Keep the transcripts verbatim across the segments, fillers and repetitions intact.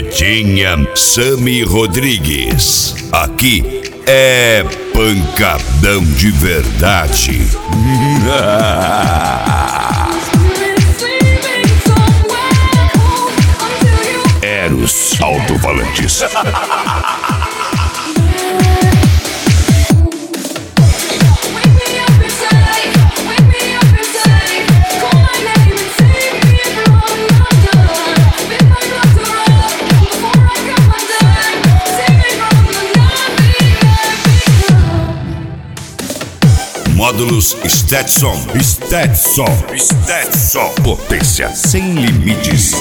Vidinha Sami Rodrigues. Aqui é pancadão de verdade. Eros Alto-Falantes. Módulos Stetson. Stetson. Stetson. Potência sem limites.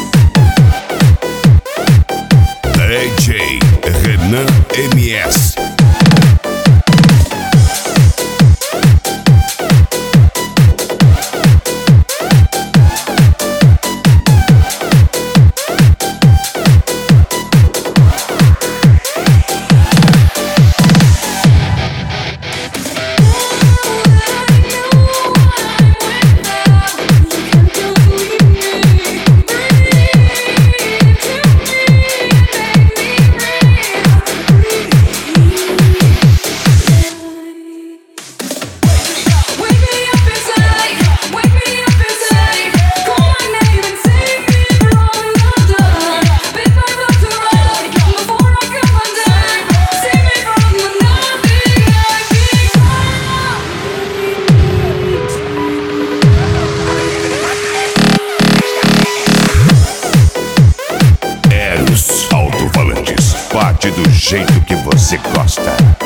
D J Renan M S. Alto-Falantes, bate do jeito que você gosta.